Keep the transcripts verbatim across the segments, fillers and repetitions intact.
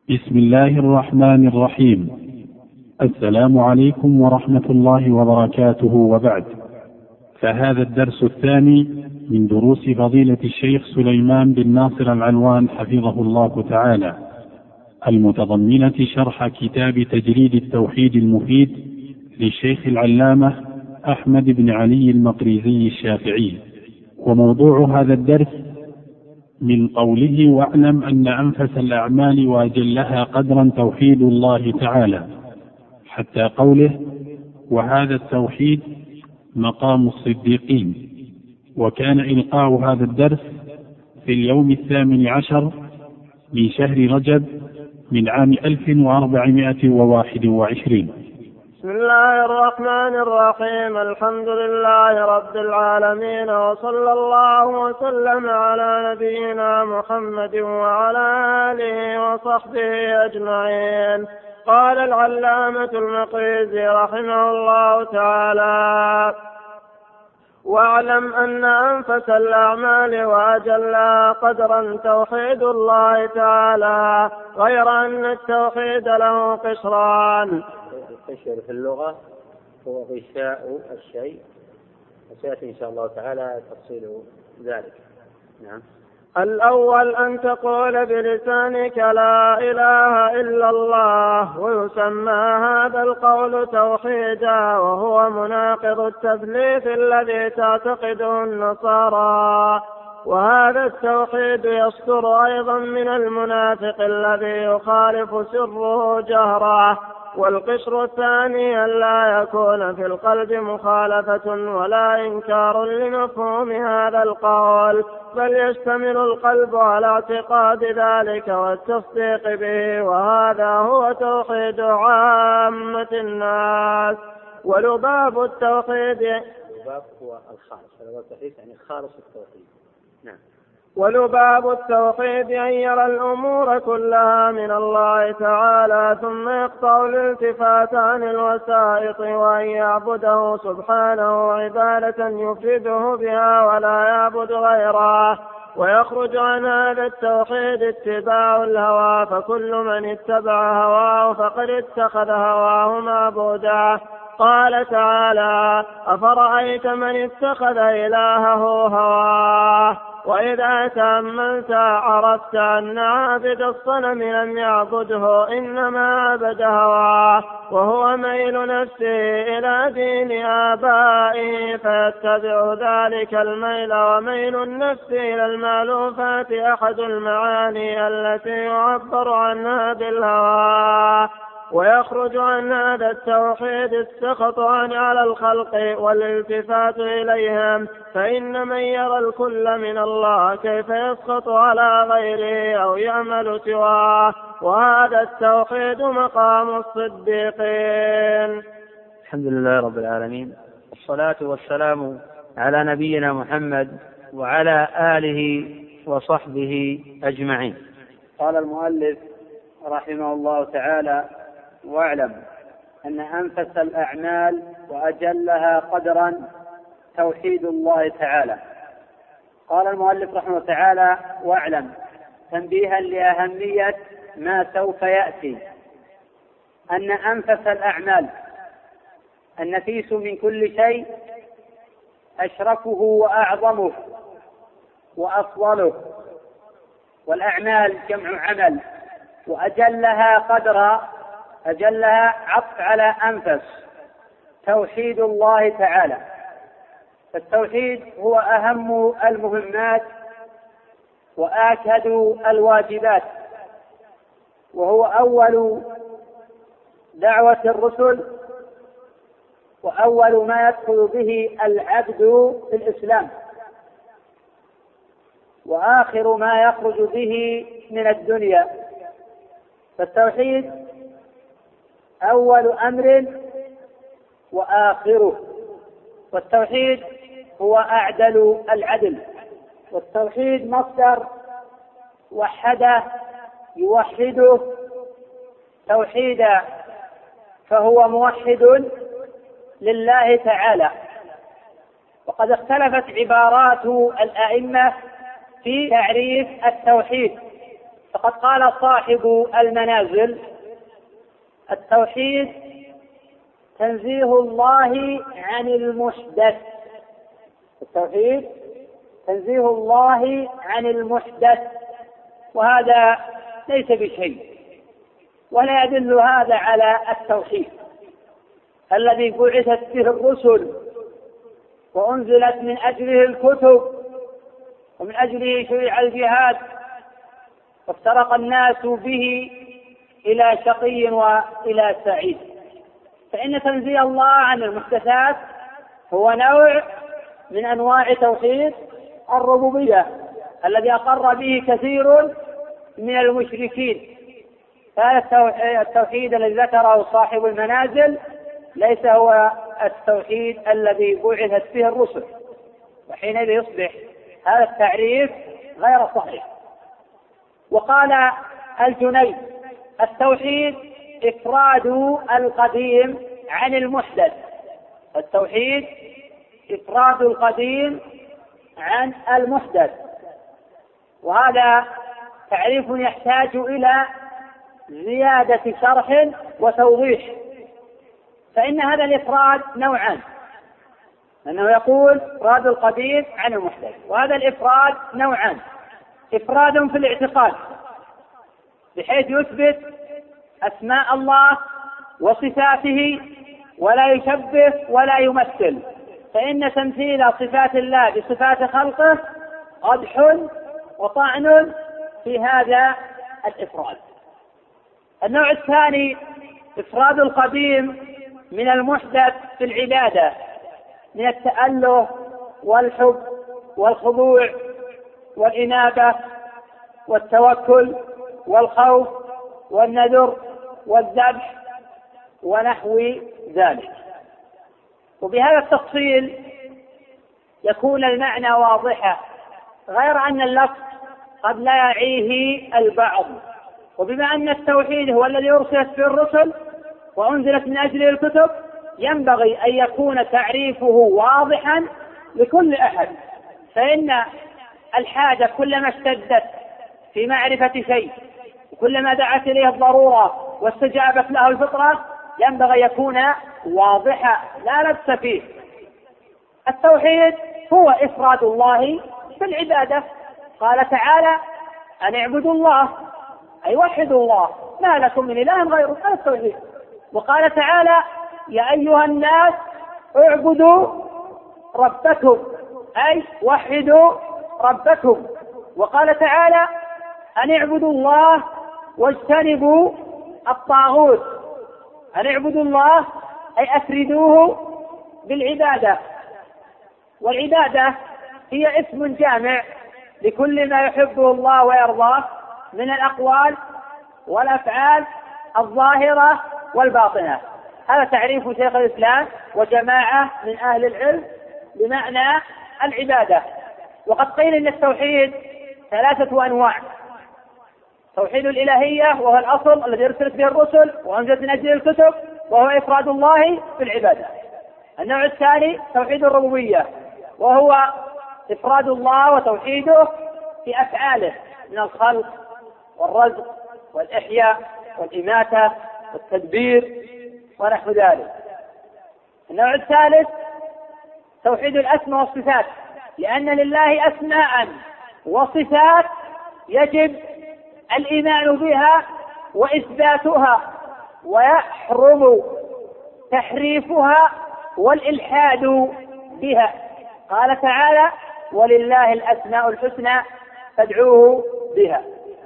بسم الله الرحمن الرحيم. السلام عليكم ورحمة الله وبركاته، وبعد، فهذا الدرس الثاني من دروس فضيلة الشيخ سليمان بن ناصر العلوان حفظه الله تعالى، المتضمنة شرح كتاب تجريد التوحيد المفيد للشيخ العلامة أحمد بن علي المقريزي الشافعي. وموضوع هذا الدرس من قوله: واعلم أن أنفس الأعمال وأجلها قدرا توحيد الله تعالى، حتى قوله: وهذا التوحيد مقام الصديقين. وكان إلقاء هذا الدرس في اليوم الثامن عشر من شهر رجب من عام ألف وأربعمائة وواحد وعشرين. بسم الله الرحمن الرحيم. الحمد لله رب العالمين، وصلى الله وسلم على نبينا محمد وعلى آله وصحبه أجمعين. قال العلامة المقريزي رحمه الله تعالى: واعلم أن أنفس الأعمال وأجلها قدرا توحيد الله تعالى، غير أن التوحيد له قشران. القشر في اللغة هو غشاء الشيء، وسيأتي إن شاء الله تعالى تفصيل ذلك. نعم. الأول أن تقول بلسانك لا إله إلا الله، ويسمى هذا القول توحيدا، وهو مناقض التثليث الذي تعتقده النصارى. وهذا التوحيد يصدر أيضا من المنافق الذي يخالف سره جهره. والقشر الثاني أن لا يكون في القلب مخالفة ولا إنكار لمفهوم هذا القول، بل يشتمل القلب على اعتقاد ذلك والتصديق به، وهذا هو توحيد عامة الناس. ولباب التوحيد اللباب هو الخالص، هذا هو التوحيد يعني خالص التوحيد. نعم. ولباب التوحيد أن يرى الأمور كلها من الله تعالى، ثم يقطع الالتفات عن الوسائط، وأن يعبده سبحانه عبادة يفرده بها ولا يعبد غيره. ويخرج عن هذا التوحيد اتباع الهوى، فكل من اتبع هواه فقد اتخذ هواه معبودا. قال تعالى: أفرأيت من اتخذ إلهه هواه. وإذا تأملت عرفت أن عابد الصنم لم يعبده، إنما عبد هواه، وهو ميل نفسه إلى دين آبائه، فيتبع ذلك الميل. وميل النفس إلى المألوفات أحد المعاني التي يعبر عنها بالهوى. ويخرج عن هذا التوحيد السخط على الخلق والالتفات إليهم، فإن من يرى الكل من الله كيف يسخط على غيره أو يعمل سواه، وهذا التوحيد مقام الصديقين. الحمد لله رب العالمين، والصلاة والسلام على نبينا محمد وعلى آله وصحبه أجمعين. قال المؤلف رحمه الله تعالى: واعلم أن أنفس الأعمال وأجلها قدرا توحيد الله تعالى. قال المؤلف رحمه الله تعالى: واعلم، تنبيها لأهمية ما سوف يأتي، أن أنفس الأعمال، النفيس من كل شيء، أشرفه وأعظمه وأفضله، والأعمال جمع عمل، وأجلها قدرا، أجلها عطف على أنفس، توحيد الله تعالى. فالتوحيد هو أهم المهمات وآكد الواجبات، وهو أول دعوة الرسل، وأول ما يدخل به العبد في الإسلام، وآخر ما يخرج به من الدنيا. فالتوحيد أول أمر وآخره، والتوحيد هو أعدل العدل. والتوحيد مصدر وحده يوحده توحيدا، فهو موحد لله تعالى. وقد اختلفت عبارات الأئمة في تعريف التوحيد، وقد قال صاحب المنازل: التوحيد تنزيه الله عن المحدث. التوحيد تنزيه الله عن المحدث، وهذا ليس بشيء، ولا يدل هذا على التوحيد الذي بعثت به الرسل وأنزلت من أجله الكتب ومن أجله شرع الجهاد، وافترق الناس به إلى شقي وإلى سعيد. فإن تنزيه الله عن المحدثات هو نوع من أنواع توحيد الربوبية الذي أقر به كثير من المشركين. هذا التوحيد الذي ذكره صاحب المنازل ليس هو التوحيد الذي بعثت به الرسل، وحينئذ يصبح هذا التعريف غير صحيح. وقال الجنيد: التوحيد إفراد القديم عن المحدث. التوحيد إفراد القديم عن المحدث، وهذا تعريف يحتاج إلى زيادة شرح وتوضيح. فإن هذا الإفراد نوعان، أنه يقول إفراد القديم عن المحدث، وهذا الإفراد نوعان: إفراد في الاعتقاد بحيث يثبت أسماء الله وصفاته ولا يشبه ولا يمثل، فإن تمثيل صفات الله بصفات خلقه قدح وطعن في هذا الإفراد. النوع الثاني إفراد القديم من المحدث في العبادة، من التأله والحب والخضوع والإنابة والتوكل والخوف والنذر والذبح ونحو ذلك. وبهذا التفصيل يكون المعنى واضحا، غير أن اللفظ قد لا يعيه البعض. وبما أن التوحيد هو الذي أرسلت به الرسل وأنزلت من أجله الكتب، ينبغي أن يكون تعريفه واضحا لكل أحد، فإن الحاجة كلما اشتدت في معرفة شيء وكلما دعت إليه الضرورة واستجابت له الفطرة ينبغي يكون واضحا لا لبس فيه. التوحيد هو إفراد الله في العبادة. قال تعالى: أن اعبدوا الله، أي وحدوا الله، ما لكم من إله غيره. هذا التوحيد. وقال تعالى: يا أيها الناس اعبدوا ربكم، أي وحدوا ربكم. وقال تعالى: أن اعبدوا الله واجتنبوا الطاغوت. أن اعبدوا الله أي أفردوه بالعبادة. والعبادة هي اسم جامع لكل ما يحبه الله ويرضاه من الأقوال والأفعال الظاهرة والباطنة. هذا تعريف شيخ الإسلام وجماعة من أهل العلم بمعنى العبادة. وقد قيل إن التوحيد ثلاثة أنواع: توحيد الإلهية وهو الأصل الذي أرسلت به الرسل وأنزلت من أجله الكتب وهو إفراد الله في العبادة. النوع الثاني توحيد الربوبية وهو إفراد الله وتوحيده في أفعاله من الخلق والرزق والإحياء والإماتة والتدبير ونحو ذلك. النوع الثالث توحيد الأسماء والصفات، لأن لله أسماء وصفات يجب الإيمان بها وإثباتها، ويحرم تحريفها والإلحاد بها. قال تعالى: ولله الأسماء الحسنى فادعوه بها.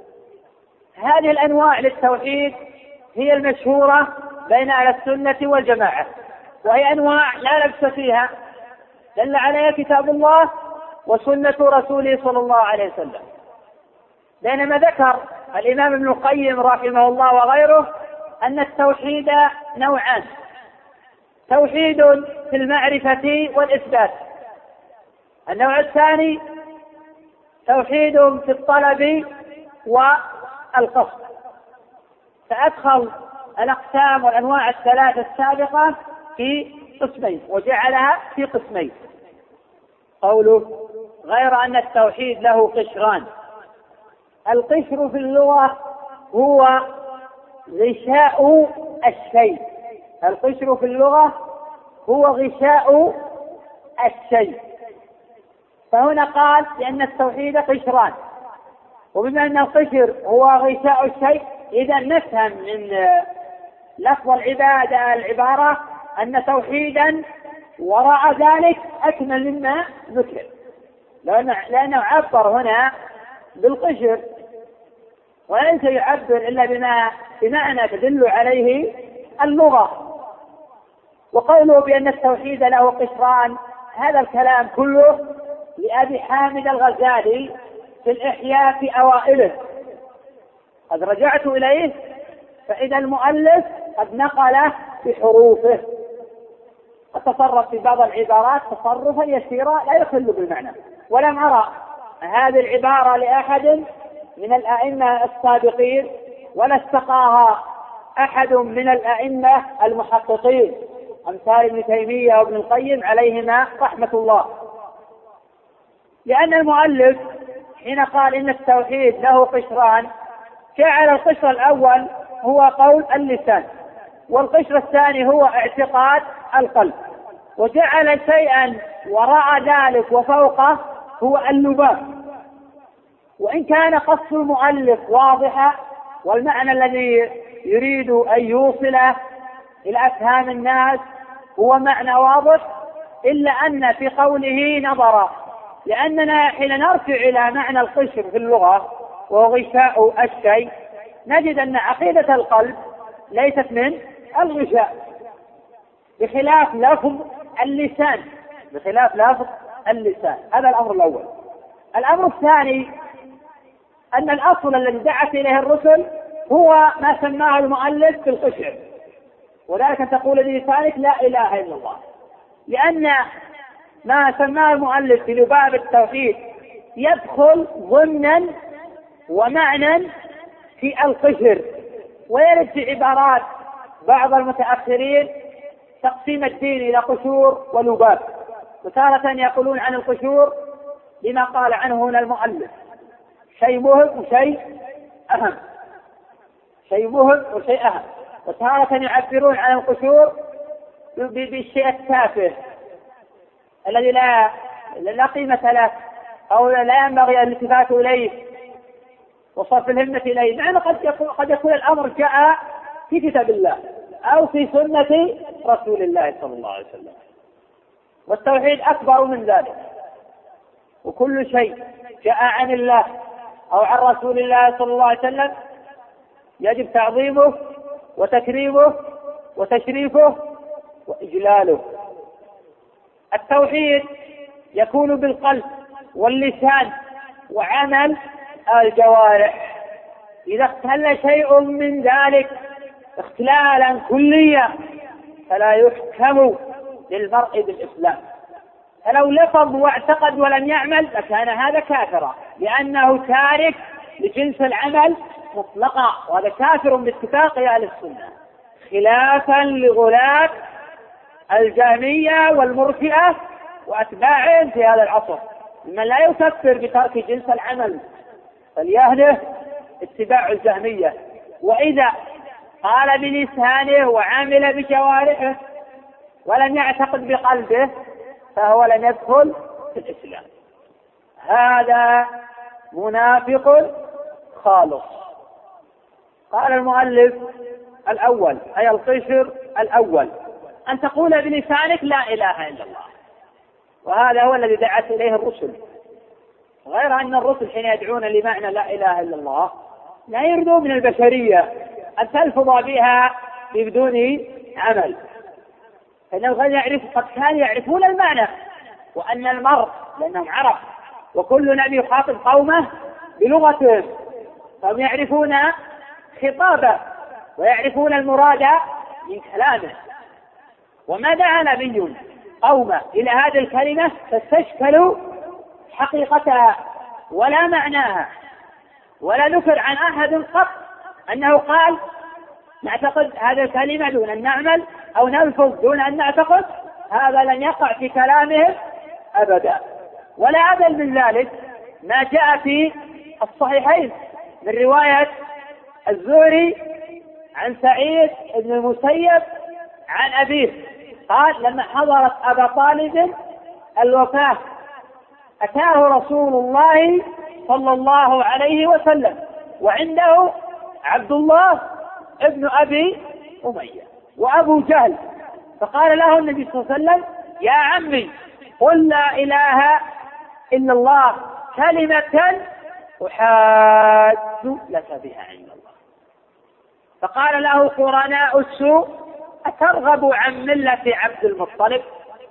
هذه الأنواع للتوحيد هي المشهورة بين أهل السنة والجماعة، وهي أنواع لا لبس فيها، دل عليها كتاب الله وسنة رسوله صلى الله عليه وسلم. بينما ذكر الإمام ابن القيم رحمه الله وغيره أن التوحيد نوعان: توحيد في المعرفة والإثبات. النوع الثاني توحيد في الطلب والقصد. فأدخل الأقسام والأنواع الثلاثة السابقة في قسمين وجعلها في قسمين. قوله: غير أن التوحيد له قشران: القشر في اللغة هو غشاء الشيء. القشر في اللغة هو غشاء الشيء. فهنا قال لأن التوحيد قشران، وبما أن القشر هو غشاء الشيء إذا نفهم من لفظ العبادة العبارة أن توحيدا وراء ذلك أكمل مما ذكر، لأنه عبر هنا بالقشر وليس يعبر إلا بما بمعنى تدل عليه اللغة. وقوله بأن التوحيد له قشران هذا الكلام كله لأبي حامد الغزالي في الإحياء في أوائله، قد رجعت إليه فإذا المؤلف قد نقله بحروفه، وتصرف في بعض العبارات تصرفا يسيرا لا يخل بالمعنى. ولم أرى هذه العبارة لأحد من الأئمة السابقين ولا استقاها أحد من الأئمة المحققين أمثال ابن تيمية وابن القيم عليهما رحمة الله، لأن المؤلف حين قال إن التوحيد له قشران جعل القشر الأول هو قول اللسان، والقشر الثاني هو اعتقاد القلب، وجعل شيئا وراء ذلك وفوقه هو اللباب. وإن كان قصد المؤلف واضحا والمعنى الذي يريد أن يوصله إلى أفهام الناس هو معنى واضح، إلا أن في قوله نظر، لأننا حين نرجع إلى معنى القشر في اللغة وهو غشاء الشيء نجد أن عقيدة القلب ليست من الغشاء، بخلاف لفظ اللسان بخلاف لفظ اللسان هذا الأمر الأول. الأمر الثاني أن الأصل الذي دعت إليه الرسل هو ما سماه المؤلف بالقشر، وذلك أن تقول بلسانك لا إله إلا الله، لأن ما سماه المؤلف في لباب التوحيد يدخل ضمنا ومعنى في القشر. ويرد في عبارات بعض المتأخرين تقسيم الدين إلى قشور ولباب، وتارة يقولون عن القشور لما قال عنه هنا المؤلف شيء مهم وشيء أهم، شيء مهم وشيء أهم، وتارة يعبرون عن القشور بالشيء التافه الذي لا لا قيمة له أو لا ينبغي الالتفات إليه وصرف الهمة إليه، مع أنه قد يكون, قد يكون الأمر جاء في كتاب الله أو في سنة رسول الله صلى الله عليه وسلم. والتوحيد أكبر من ذلك، وكل شيء جاء عن الله أو عن رسول الله صلى الله عليه وسلم يجب تعظيمه وتكريمه وتشريفه وإجلاله. التوحيد يكون بالقلب واللسان وعمل الجوارح. إذا اختل شيء من ذلك اختلالا كليا فلا يحكم للمرء بالإسلام، فلو لفظ واعتقد ولم يعمل لكان هذا كافرا، لأنه تارك لجنس العمل مطلقا، وهذا كافر باتفاق أهل السنة، خلافا لغلاة الجهمية والمرجئة وأتباعهم في هذا العصر ممن لا يكفر بترك جنس العمل، فليهله اتباع الجهمية. وإذا قال بلسانه وعمل بجوارحه ولم يعتقد بقلبه فهو لم يدخل في الإسلام، هذا منافق خالص. قال المؤلف الأول أي القشر الأول أن تقول بلسانك لا إله إلا الله، وهذا هو الذي دعت إليه الرسل، غير أن الرسل حين يدعون لمعنى لا إله إلا الله لا يريدون من البشرية أن تلفظ بها بدون عمل، فإنهم قد يعرف قد كانوا يعرفون المعنى وأن المرء لأنهم عرب وكل نبي يخاطب قومه بلغتهم، فهم يعرفون خطابه ويعرفون المراد من كلامه. وما دعا نبي قومه إلى هذه الكلمة فاستشكلوا حقيقتها ولا معناها، ولا ذكر عن أحد قط أنه قال نعتقد هذه الكلمة دون أن نعمل أو نلفظ دون أن نعتقد، هذا لن يقع في كلامهم أبدا. ولا أدل من ذلك ما جاء في الصحيحين من رواية الزهري عن سعيد بن المسيب عن أبيه قال لما حضرت أبا طالب الوفاة أتاه رسول الله صلى الله عليه وسلم وعنده عبد الله ابن أبي أمية وأبو جهل، فقال له النبي صلى الله عليه وسلم يا عمي قل لا إله إلا الله كلمة أحاج لك بها عند الله. فقال له قرناء السوء أترغب عن ملة عبد المطلب؟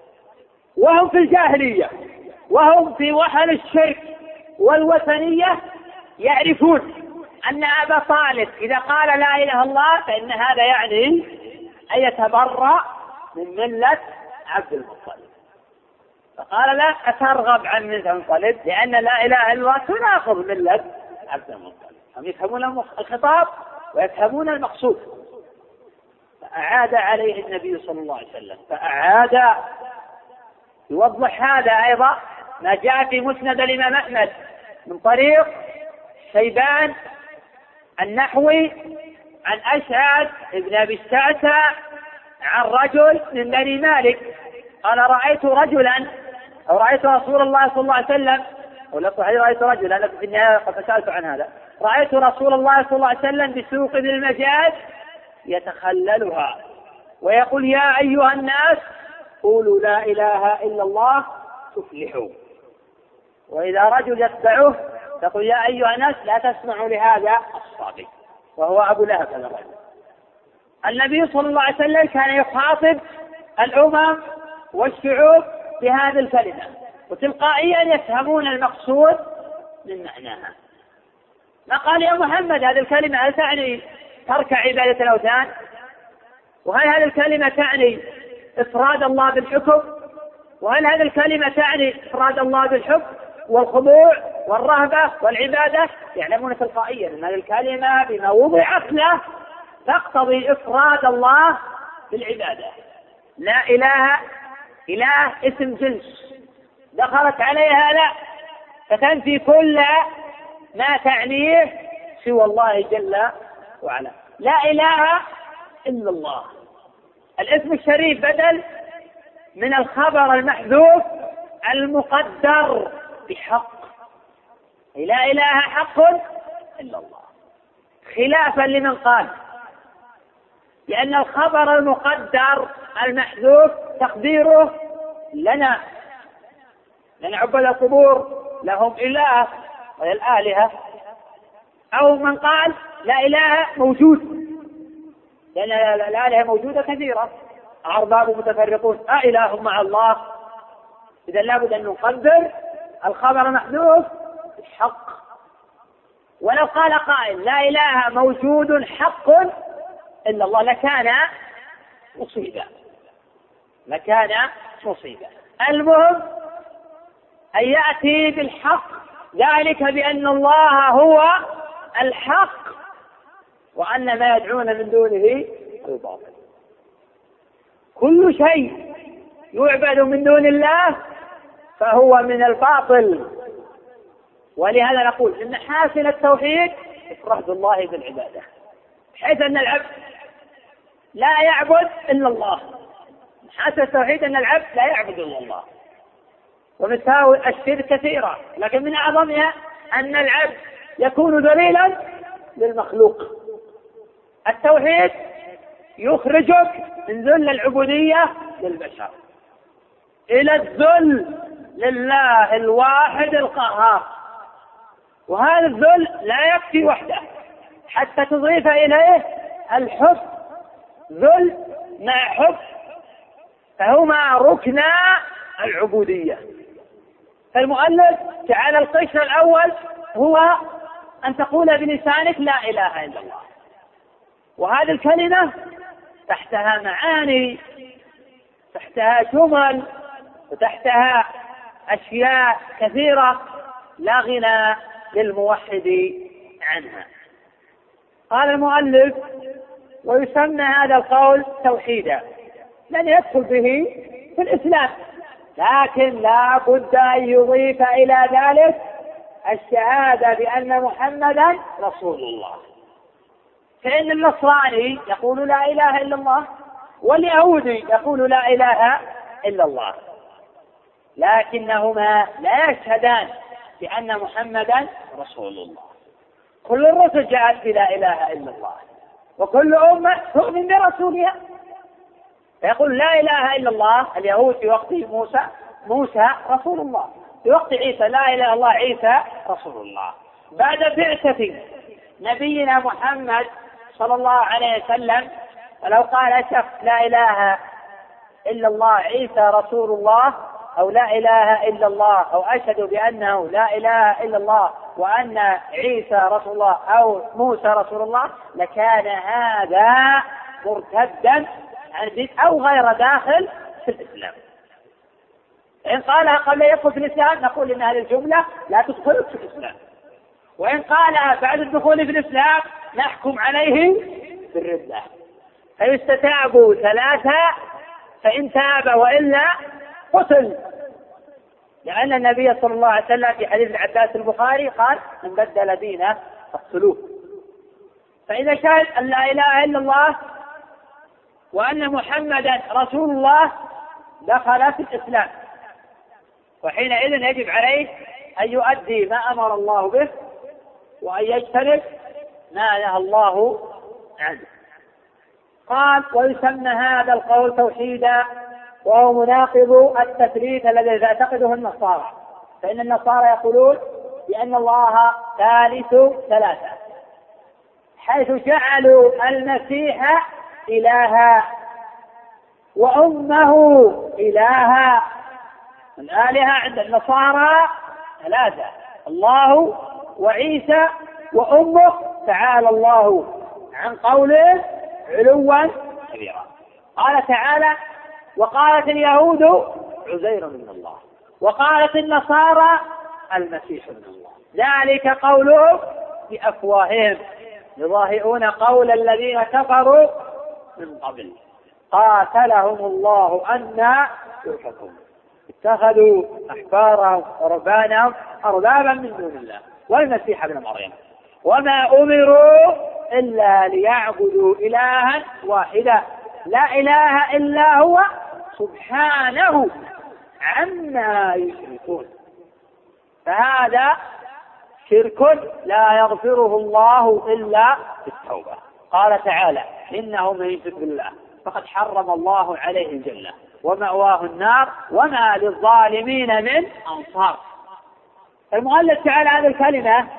وهم في الجاهلية وهم في وحل الشرك والوثنية يعرفون أن أبا طالب إذا قال لا إله إلا الله فإن هذا يعني أن يتبرأ من ملة عبد المطلب. فقال لا أترغب عن ملة المطلب لأن لا إله إلا الله تناقض ملة عبد المطلب. هم يفهمون الخطاب ويفهمون المقصود. فأعاد عليه النبي صلى الله عليه وسلم فأعاد يوضح هذا أيضا ما جاء في مسند الإمام أحمد من طريق شيبان النحوي عن أشعث ابن أبي السعسع عن رجل من بني مالك قال رأيت رجلا أو رأيت رسول الله صلى الله عليه وسلم ولا رأيت رجلا أنا في النهاية قد سألت عن هذا رأيت رسول الله صلى الله عليه وسلم بسوق ذي المجاز يتخللها ويقول يا أيها الناس قولوا لا إله إلا الله تفلحوا، وإذا رجل يتبعه تقول يا أيها الناس لا تسمعوا لهذا الصابي وهو أبو لهب هذا الرجل. النبي صلى الله عليه وسلم كان يخاطب الأمم والشعوب بهذه الكلمة وتلقائيا يفهمون المقصود من معناها. ما قال يا محمد هذه الكلمة هل تعني ترك عبادة الأوثان؟ وهل هذه الكلمة تعني إفراد الله بالحكم؟ وهل هذه الكلمة تعني إفراد الله بالحكم والخضوع والرهبة والعبادة؟ يعلمون تلقائيا أن هذه الكلمة بما وضعت له تقتضي إفراد الله بالعبادة. لا إله إله اسم جنس دخلت عليها لا فتنفي كل ما تعنيه سوى الله جل وعلا. لا إله إلا الله الاسم الشريف بدل من الخبر المحذوف المقدر بحق. لا إله حق إلا الله خلافا لمن قال لأن الخبر المقدر المحذوف تقديره لنا لأن عبد القبور لهم إله وهي الآلهة، أو من قال لا إله موجود لأن الآلهة موجودة كثيرة أرباب متفرقون أإله مع الله. إذا لابد أن نقدر الخبر محذوف الحق. ولو قال قائل لا إله موجود حق إلا الله لكان مصيبة لكان مصيبة. المهم أن يأتي بالحق ذلك بأن الله هو الحق وأن ما يدعون من دونه الباطل. كل شيء يعبد من دون الله فهو من الباطل. ولهذا نقول إن حاصل التوحيد إفراد الله بالعبادة بحيث أن العبد لا يعبد إلا الله. حاصل التوحيد أن العبد لا يعبد إلا الله. ومساوئ الشرك كثيرة لكن من أعظمها أن العبد يكون ذليلا للمخلوق. التوحيد يخرجك من ذل العبودية للبشر إلى الذل لله الواحد القهار. وهذا الذل لا يكفي وحده حتى تضيف إليه الحب. ذل مع حب فهما ركنا العبودية. فالمؤلف جعل القشر الأول هو أن تقول بلسانك لا إله إلا الله، وهذه الكلمة تحتها معاني تحتها جمل وتحتها أشياء كثيرة لا غنى للموحد عنها. قال المؤلف ويسمى هذا القول توحيدا لن يدخل به في الإسلام، لكن لا بد أن يضيف إلى ذلك الشهادة بأن محمدا رسول الله. فإن النصراني يقول لا إله إلا الله، واليهودي يقول لا إله إلا الله، لكنهما لا يشهدان بأن محمدا رسول الله. كل الرسل جاءت بلا إله إلا الله، وكل أمة تؤمن برسولها. فيقول لا إله إلا الله اليهود في وقت موسى موسى رسول الله، في وقت عيسى لا إله إلا الله عيسى رسول الله. بعد بعثة نبينا محمد صلى الله عليه وسلم، فلو قال شخص لا إله إلا الله عيسى رسول الله، أو لا إله إلا الله، أو أشهد بأنه لا إله إلا الله وأن عيسى رسول الله أو موسى رسول الله، لكان هذا مرتدا عن الدين أو غير داخل في الإسلام. إن قالها قبل يدخل في الإسلام نقول إن هذه الجملة لا تدخل في الإسلام، وإن قالها بعد الدخول في الإسلام نحكم عليه بالردة. فيستتاب ثلاثة، فإن تاب وإلا قتل، لأن النبي صلى الله عليه وسلم في حديث العباس البخاري قال من بدل دينه فاقتلوه. فإذا شهد أن لا إله إلا الله وأن محمدا رسول الله دخل في الإسلام، وحينئذ يجب عليه أن يؤدي ما أمر الله به وأن يجتنب ما نهى الله عنه. قال ويسمى هذا القول توحيدا، وهو مناقض التثليث الذي يعتقده النصارى، فإن النصارى يقولون بأن الله ثالث ثلاثة، حيث جعلوا المسيح إلها وأمه إلها. الآلهة عند النصارى ثلاثة، الله وعيسى وأمه، تعالى الله عن قوله علوا كبيرا. قال تعالى وقالت اليهود عزير من الله، وقالت النصارى المسيح من الله، ذلك قولهم بأفواههم يضاهئون قول الذين كفروا من قبل قاتلهم الله أنى يؤفكون اتخذوا أحبارهم ورهبانهم أربابا من دون الله والمسيح ابن مريم وما أمروا إلا ليعبدوا إلها واحدا لا إله إلا هو سبحانه عما يشركون. فهذا شرك لا يغفره الله إلا بالتوبة. قال تعالى إنه من يشرك بالله فقد حرم الله عليه الجنة ومأواه النار وما للظالمين من أنصار. المؤلف تعالى هذه الكلمة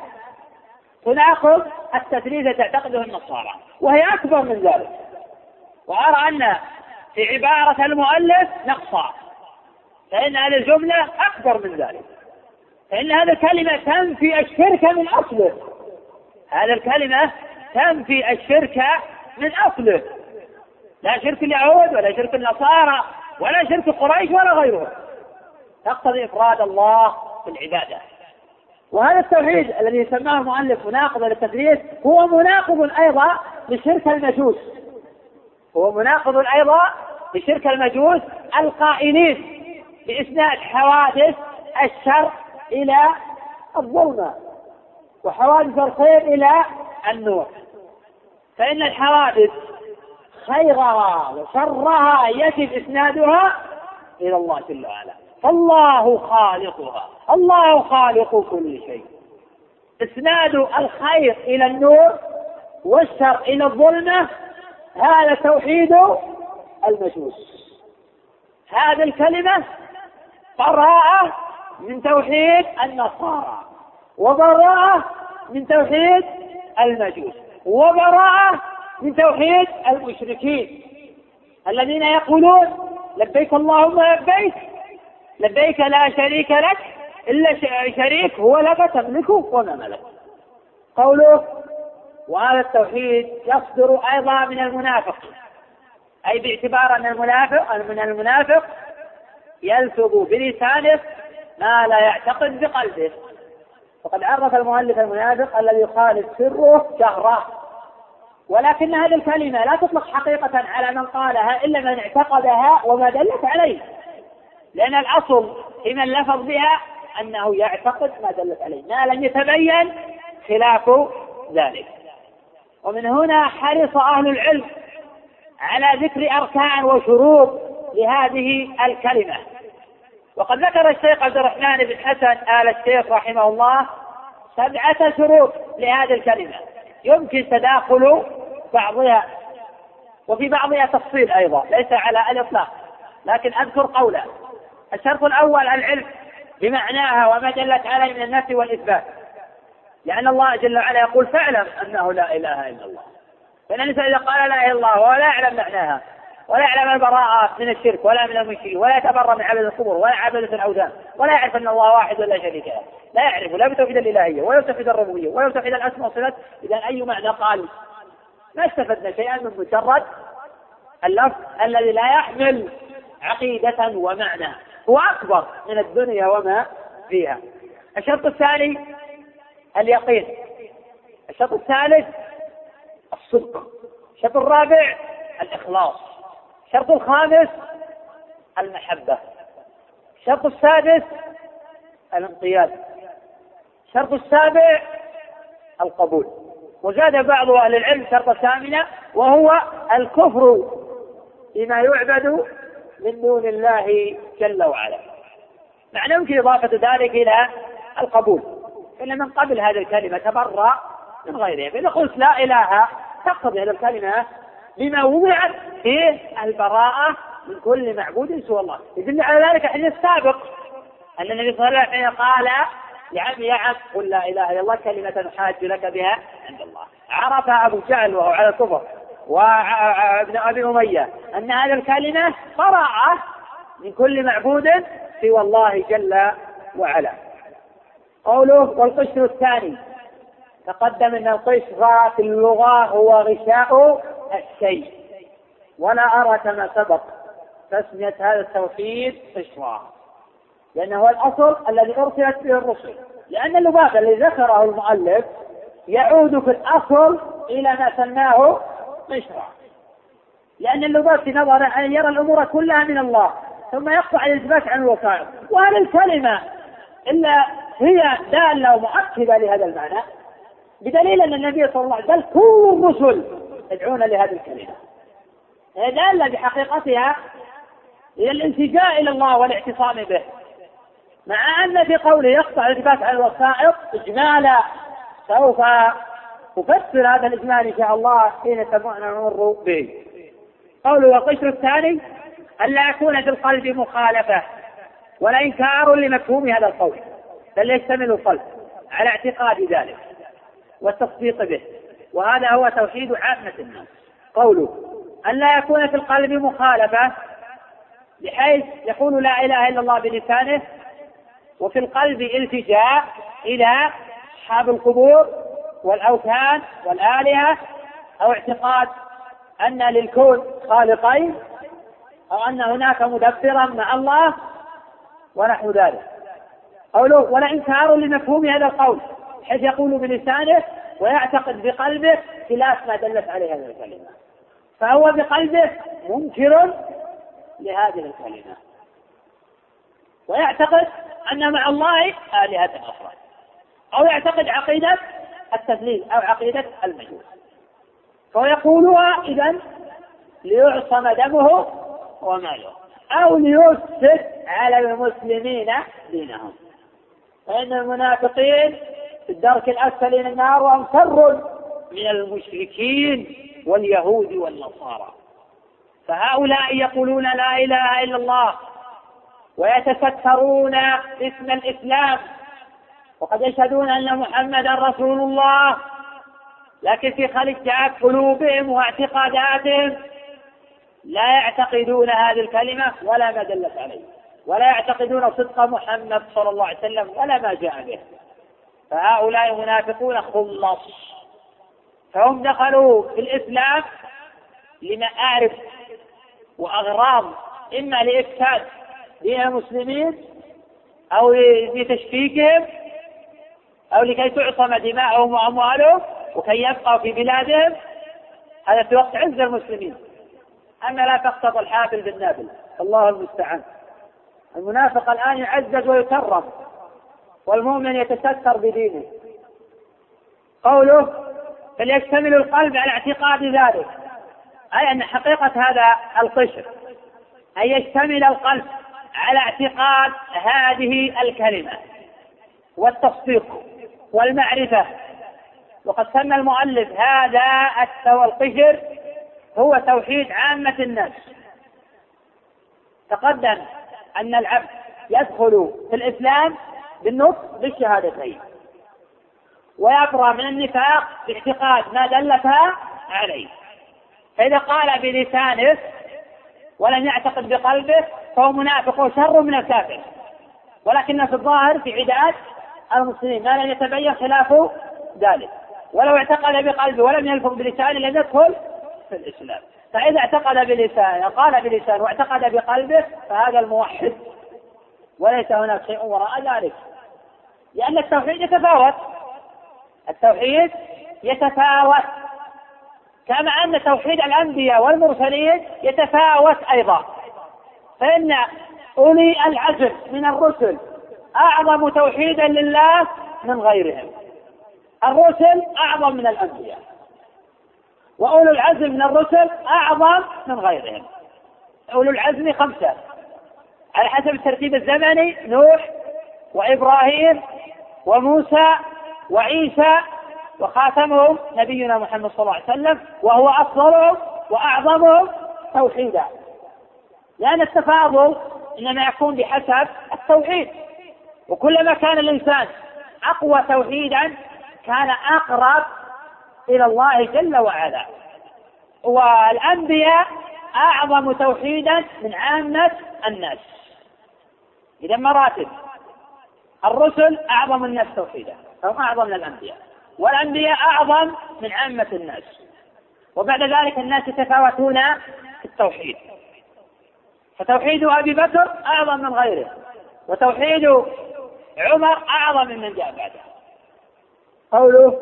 تناقض التثليث تعتقده النصارى، وهي أكبر من ذلك، وأرى أن في عبارة المؤلف نقصا، فإن هذه الجملة أكبر من ذلك، فإن هذه الكلمة تنفي الشرك من أصله. هذه الكلمة تنفي الشرك من أصله، لا شرك اليهود ولا شرك النصارى ولا شرك قريش ولا غيره، تقتضي إفراد الله في العبادة. وهذا التوحيد الذي سماه المؤلف مناقض للتثليث هو مناقض أيضا لشرك المجوس، هو مناقض أيضا لشرك المجوس القائلين بإسناد حوادث الشر إلى الظلمة وحوادث الخير إلى النور، فإن الحوادث خيرها وشرها يجب إسنادها إلى الله جل وعلا، فالله خالقها، الله خالق كل شيء. إسناد الخير إلى النور والشر إلى الظلمة هذا توحيد المجوس. هذه الكلمة براءة من توحيد النصارى، وبراءة من توحيد المجوس، وبراءة من توحيد المشركين الذين يقولون لبيك اللهم لبيك لبيك لا شريك لك إلا شريك هو لك تملكه وما ملك. قوله وهذا التوحيد يصدر أيضا من المنافق، أي باعتبار أن المنافق من المنافق يلفظ بلسانه ما لا يعتقد بقلبه. وقد عرف المؤلف المنافق الذي يخالف سره جهره، ولكن هذه الكلمة لا تطلق حقيقة على من قالها إلا من اعتقدها وما دلت عليه، لأن الأصل في من لفظ بها أنه يعتقد ما دلت عليه، ما لم يتبين خلاف ذلك. ومن هنا حرص أهل العلم على ذكر أركان وشروط لهذه الكلمة. وقد ذكر الشيخ عبد الرحمن بن حسن آل الشيخ رحمه الله سبعة شروط لهذه الكلمة يمكن تداخل بعضها وفي بعضها تفصيل أيضا ليس على الإطلاق، لكن أذكر قوله. الشرط الأول العلم بمعناها وما دلت عليه من النفي والإثبات، لأن الله جل وعلا يقول فاعلم أنه لا إله إلا الله. فإن الإنسان إذا قال لا إله إلا الله ولا يعلم معناها ولا يعلم البراءة من الشرك ولا من المشرك ولا يتبرأ من عبادة القبور ولا عبادة الأوثان ولا يعرف أن الله واحد ولا شريك له، لا يعرف لا بتوحيد الإلهية ولا بتوحيد الربوبية ولا بتوحيد الأسماء والصفات، إذا أي معنى قال ما استفدنا شيئا من مجرد اللفظ الذي لا يحمل عقيدة ومعنى، هو أكبر من الدنيا وما فيها. الشرط الثاني اليقين. الشرط الثالث الصدق. الشرط الرابع الإخلاص. الشرط الخامس المحبة. الشرط السادس الانقياد. الشرط السابع القبول. وزاد بعض أهل العلم شرط ثامنة وهو الكفر بما يعبد من دون الله جل وعلا. معنى يمكن إضافة ذلك إلى القبول، إن من قبل هذه الكلمة تبرأ من غيرها، فإذا قلت لا إله تقتضي هذه الكلمة بما وضعت فيه البراءة من كل معبود سوى الله. يدل على ذلك الحديث السابق أن النبي صلى الله عليه وسلم قال لعم يا عم قل لا إله إلا الله كلمة نحاج لك بها عند الله. عرف أبو جهل وهو على الكفر وابن أبي أمية أن هذه الكلمة براءة من كل معبود سوى الله جل وعلا. قوله والقشر الثاني، تقدم أن القشر في اللغة هو غشاء الشيء، ولا أرى كما سبق تسمية هذا التوحيد قشرا، لأنه هو الأصل الذي أرسلت به الرسل، لأن اللباب الذي ذكره المؤلف يعود في الأصل إلى ما سماه قشرا، لأن اللباب في نظره أن يرى الأمور كلها من الله ثم يقطع الإثبات عن الوسائل، وهل الكلمة إلا هي دالة ومؤكدة لهذا المعنى، بدليل أن النبي صلى الله عليه وسلم كل الرسل يدعون لهذه الكلمة، هي دالة بحقيقتها إلى الالتجاء إلى الله والاعتصام به، مع أن في قوله يقطع الإثبات عن الوسائط إجمالا. سوف أفسر هذا الإجمال إن شاء الله حين سمعنا نمر به. قوله والقشر الثاني ألا يكون في القلب مخالفة ولا إنكار لمفهوم هذا القول، بل يشتمل القلب على اعتقاد ذلك والتصديق به، وهذا هو توحيد عامة الناس. قوله ألا يكون في القلب مخالفة بحيث يقول لا إله إلا الله بلسانه وفي القلب التجاء إلى أصحاب القبور والأوثان والآلهة، أو اعتقاد أن للكون خالقين أو أن هناك مدبرا مع الله ونحو ذلك. قوله ولا إنكار لمفهوم هذا القول حيث يقول بلسانه ويعتقد بقلبه خلاف ما دلت عليه هذه الكلمة، فهو بقلبه منكر لهذه الكلمة ويعتقد أن مع الله آلهة أخرى، أو يعتقد عقيدة التثليث أو عقيدة المجوس، فيقولها إذن ليعصم دمه وماله أو ليفسد على المسلمين دينهم، فإن المنافقين في الدرك الأسفل من النار وهم شر من المشركين واليهود والنصارى. فهؤلاء يقولون لا إله إلا الله ويتسترون اسم الإسلام وقد يشهدون أن محمدا رسول الله، لكن في خلية قلوبهم واعتقاداتهم لا يعتقدون هذه الكلمة ولا ما دلت عليه، ولا يعتقدون صدق محمد صلى الله عليه وسلم ولا ما جاء به. فهؤلاء منافقون خلص، فهم دخلوا في الإسلام لمآرب وأغراض، إما لإفساد دين المسلمين أو لتشكيكهم أو لكي تعصم دماءهم وأموالهم وكي يبقوا في بلادهم، هذا في وقت عز المسلمين. أما لا تقتض الحافل بالنابل، الله المستعان. المنافق الآن يعزز ويكرم والمؤمن يتستر بدينه. قوله فليشتمل القلب على اعتقاد ذلك، أي أن حقيقة هذا القشر أن يشتمل القلب على اعتقاد هذه الكلمة والتصديق والمعرفة. وقد سمى المؤلف هذا القشر هو توحيد عامة الناس. تقدم أن العبد يدخل في الإسلام بالنطق بالشهادتين، ويبرأ من النفاق باعتقاد ما دلتها عليه. فإذا قال بلسانه ولم يعتقد بقلبه فهو منافق وشر من الكافر، ولكن في الظاهر في عداد المسلمين ما لم يتبين خلاف ذلك. ولو اعتقد بقلبه ولم يلفظ بلسانه لم يدخل في الإسلام. فإذا اعتقد بلسانه قال بلسانه واعتقد بقلبه فهذا الموحد، وليس هناك شيء وراء ذلك، لأن التوحيد يتفاوت. التوحيد يتفاوت كما أن توحيد الأنبياء والمرسلين يتفاوت أيضا. فإن أولي العزم من الرسل أعظم توحيدا لله من غيرهم. الرسل أعظم من الأنبياء، وأولو العزم من الرسل أعظم من غيرهم. أولو العزم خمسة على حسب الترتيب الزمني: نوح وإبراهيم وموسى وعيسى، وخاتمهم نبينا محمد صلى الله عليه وسلم، وهو أفضلهم وأعظمهم توحيدا، لأن التفاضل إنما يكون بحسب التوحيد. وكلما كان الإنسان أقوى توحيدا كان أقرب إلى الله جل وعلا. والأنبياء أعظم توحيدا من عامة الناس. إذا مراتب: الرسل أعظم الناس توحيدا، هم أعظم من الأنبياء، والأنبياء أعظم من عامة الناس. وبعد ذلك الناس يتفاوتون في التوحيد، فتوحيد أبي بكر أعظم من غيره، وتوحيد عمر أعظم من جاء بعده. قوله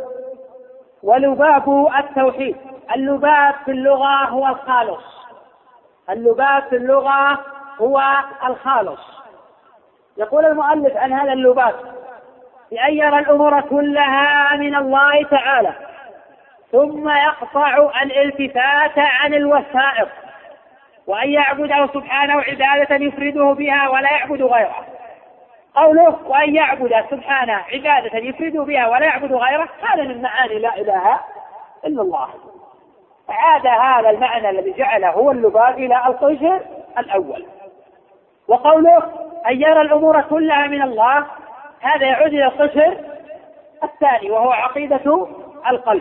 ولباب التوحيد: اللباب في اللغة هو الخالص. اللباب في اللغة هو الخالص. يقول المؤلف عن هذا اللباب: بأن يرى الأمور كلها من الله تعالى، ثم يقطع الالتفات عن الوسائط، وأن يعبده سبحانه عبادة يفرده بها ولا يعبد غيره. قوله وأن يعبد سبحانه عبادة يفرده بها ولا يعبد غيره هذا من معاني لا إله إلا الله. عاد هذا المعنى الذي جعله هو اللباب إلى القشر الأول. وقوله أن يرى الأمور كلها من الله هذا يعود إلى القشر الثاني وهو عقيدة القلب.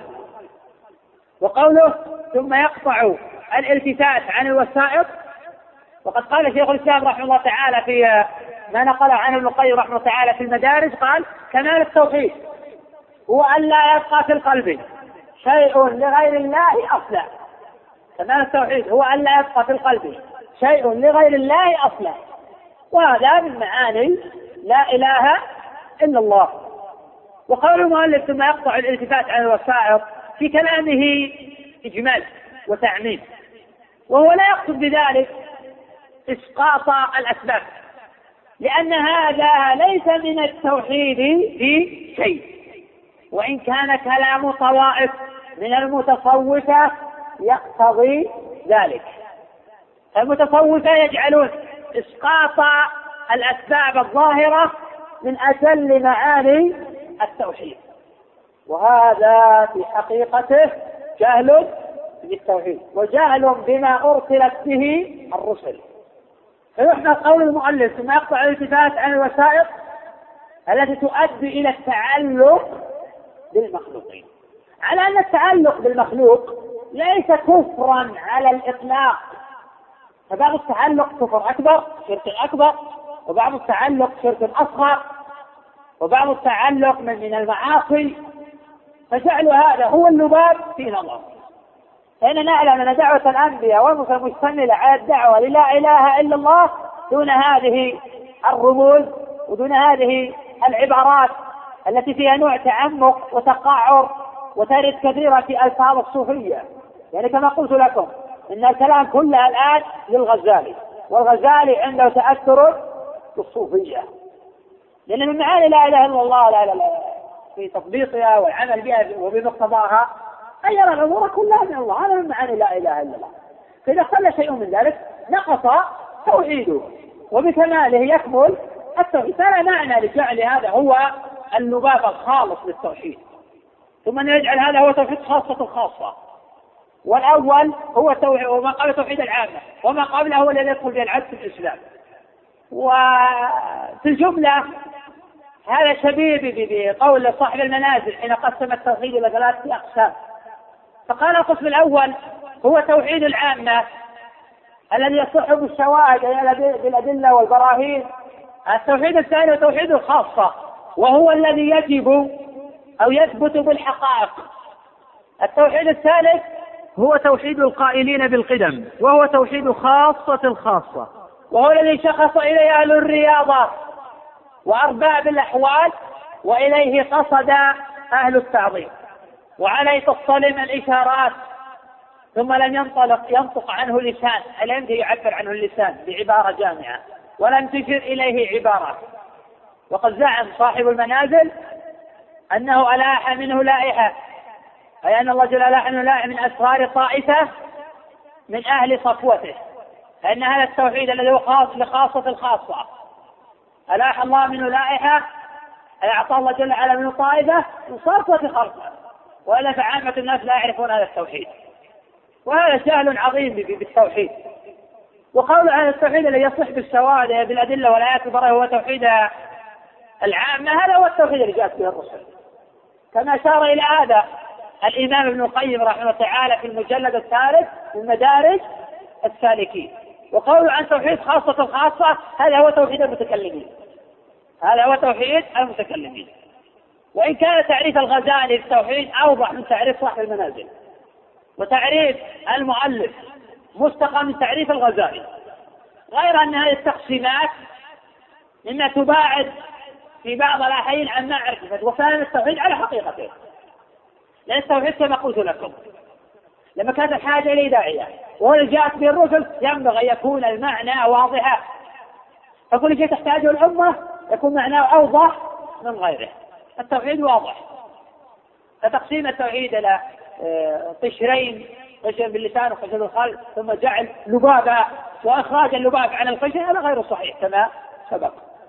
وقوله ثم يقطع الالتفات عن الوسائط، وقد قال شيخ الإسلام رحمه الله تعالى في ما نقل عنه ابن القيم رحمه الله تعالى في المدارج، قال كمال التوحيد هو أن لا يبقى في القلب شيء لغير الله أصلا. كمال التوحيد هو أن لا يبقى في القلب شيء لغير الله أصلا، وهذا من معاني لا إله إلا الله. وقول المؤلف ثم يقطع الالتفات عن الوسائط في كلامه إجمال وتعميم، وهو لا يقصد بذلك إسقاط الأسباب، لأن هذا ليس من التوحيد في شيء. وإن كان كلام طوائف من المتصوفة يقتضي ذلك. المتصوفة يجعلون إسقاط الأسباب الظاهرة من أجل معاني التوحيد، وهذا في حقيقته جهل بالتوحيد وجهل بما أرسلت به الرسل. فيحمل قول المؤلف ثم يقطع الالتفات عن الوسائط التي تؤدي إلى التعلق بالمخلوقين، على أن التعلق بالمخلوق ليس كفرا على الإطلاق. فبعض التعلق كفر أكبر شرك أكبر، وبعض التعلق شرك أصغر، وبعض التعلق من, من المعاصي. فجعل هذا هو اللباب في نظر. فإن نعلم أن دعوة الأنبياء والرسل مشتملة على الدعوة للا إله إلا الله دون هذه الرموز ودون هذه العبارات التي فيها نوع تعمق وتقعر وترد كثيرة في ألفاظ الصوفية. يعني كما قلت لكم إن الكلام كله الآن للغزالي، والغزالي عنده تأثر بالصوفية، لأن من معاني لا إله إلا الله لا لا في تطبيقها والعمل بها وبمقتضاها أن يرى الأمور كلها من الله، هذا من معاني لا إله إلا الله. فإذا خلى شيء من ذلك نقص توحيده، وبكماله يكمل التوحيد. فلا معنى لجعل هذا هو اللباب الخالص للتوحيد، ثم نجعل هذا هو توحيد خاصة الخاصة، والأول هو توحيد وما قبل توحيد العامة، وما قبله هو الذي يدخل به العبد في الإسلام. وفي الجملة هذا شبيه بقول صاحب المنازل حين قسم التوحيد إلى ثلاثة أقسام، فقال القسم الأول هو توحيد العامة الذي يصح بالشواهد بالأدلة والبراهين. التوحيد الثاني هو توحيد الخاصة، وهو الذي يجب أو يثبت بالحقائق. التوحيد الثالث هو توحيد القائلين بالقدم، وهو توحيد خاصة الخاصة، وهو الذي شخص إليه أهل الرياضة وأرباب الأحوال، وإليه قصد أهل التعظيم، وعليه تصطلم الإشارات، ثم لم ينطلق ينطق عنه لسان، لم يعبر عنه اللسان بعبارة جامعة، ولم تشر إليه عبارة. وقد زعم صاحب المنازل أنه ألاح منه لائحة، أي أن الله جل وعلا منه لائحة من أسرار طائفة من أهل صفوته، فإن هذا التوحيد الذي هو خاص لخاصة الخاصة ألاح الله منه لائحة، أي أعطى الله جل وعلا منه طائفة من صفوة خلقه، وإلا فعامة الناس لا يعرفون هذا التوحيد، وهذا جهل عظيم بالتوحيد. وقول هذا التوحيد الذي يصح بالشواهد بالأدلة والآيات البراهين هو توحيد العامة، هذا هو التوحيد الذي جاءت به الرسل، كما أشار إلى هذا الإمام ابن القيم رحمه الله تعالى في المجلد الثالث من مدارج السالكين. وقول عن توحيد خاصة الخاصة هذا هو توحيد المتكلمين، هذا هو توحيد المتكلمين. وإن كان تعريف الغزالي للتوحيد أوضح من تعريف صاحب المنازل، وتعريف المؤلف مستقى من تعريف الغزالي، غير أن هذه التقسيمات مما تباعد في بعض الأحيان عن معرفة وفهم التوحيد على حقيقته. لأن التوحيد كما قلت لكم لما كانت الحاجة إليه داعية وهو جاءت به الرسل ينبغي يكون المعنى واضحا، فكل شيء تحتاجه الأمة يكون معناه أوضح من غيره. التوحيد واضح، فتقسيم التوحيد إلى قشرين، قشر باللسان وقشر بالقلب، ثم جعل لبابا وإخراج اللباب عن القشر هذا غير صحيح كما سبق.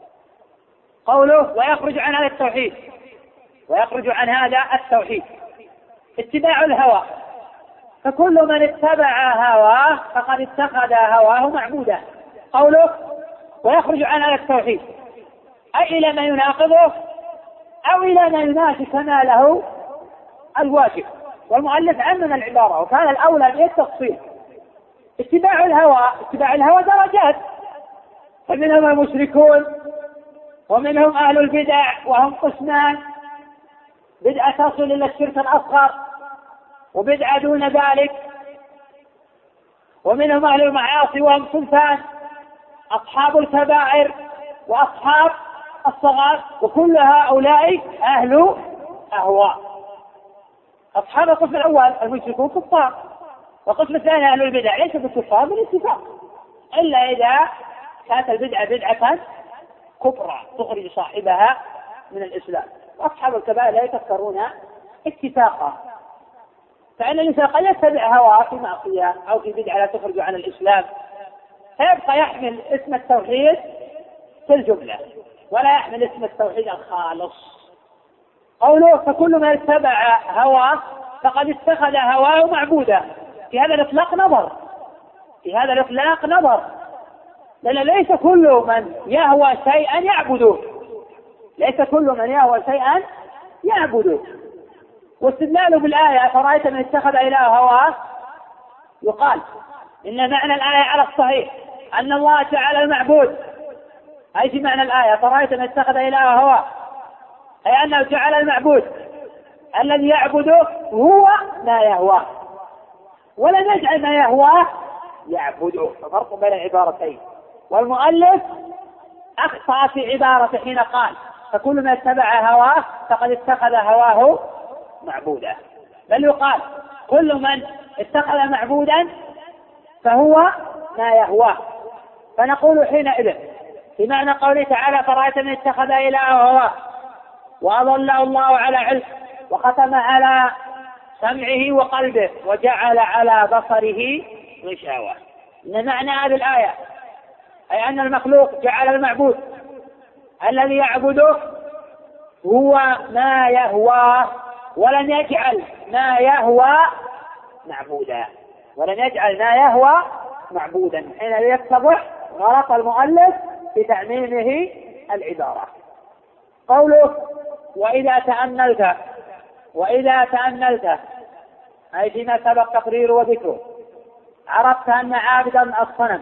قوله ويخرج عن هذا التوحيد، ويخرج عن هذا التوحيد اتباع الهوى، فكل من اتبع هواه فقد اتخذ هواه معبودا. قوله ويخرج عن هذا التوحيد أي إلى ما يناقضه أو إلى ما ينافي كماله الواجب. والمؤلف عمم العبارة وكان الأولى بالتفصيل. اتباع الهوى، اتباع الهوى درجات، فمنهم المشركون ومنهم أهل البدع وهم قسمان، بدعة تصل إلى الشرك الأصغر وبدعة دون ذلك، ومنهم أهل المعاصي وهم صنفان، أصحاب الكبائر وأصحاب الصغار، وكل هؤلاء أهل أهواء. أصحاب القسم الأول المشركون كفار، والقسم الثاني أهل البدع ليس بالكفار بالاتفاق، إلا إذا كانت البدعة بدعة كبرى تخرج صاحبها من الإسلام. وأصحاب الكبائر لا يكفرون اتفاقا، فإن الإنسان قد يتبع هواه في معصية أو في بدعة لا تخرج عن الإسلام، فيبقى يحمل اسم التوحيد في الجملة ولا يحمل اسم التوحيد الخالص. قوله فكل من اتبع هواه فقد اتخذ هواه معبودا، في هذا الإطلاق نظر، في هذا الإطلاق نظر، لأن ليس كل من يهوى شيئا يعبده، ليس كل من يهوى شيئا يعبده. واستدلاله بالآية فرأيت من اتخذ إله هواه، يقال إن معنى الآية على الصحيح أن الله تعالى المعبود، أي في معنى الآية فرأيت من اتخذ إله هواه، أي أنه تعالى المعبود الذي يعبده هو ما يهواه، ولا نجعل ما يهواه يعبده، ففرق بين العبارتين. والمؤلف أخطأ في عبارة حين قال فكل من اتبع هواه فقد اتخذ هواه معبودا، بل يقال كل من اتخذ معبودا فهو ما يهواه. فنقول حينئذ في معنى قوله تعالى فرأيت من اتخذ إلهه هواه وأضله الله على علم وختم على سمعه وقلبه وجعل على بصره غشاوة. إن معنى هذه الآية أي أن المخلوق جعل المعبود الذي يعبده هو ما يهواه ولم يجعل ما يهوى معبودا ولم يجعل ما يهوى معبودا. حين يتضح غلط المؤلف في تعميمه العبارة. قوله وإذا تأملت وإذا تأملت أي فيما سبق تقرير وذكره عرفت أن عابدا الصنم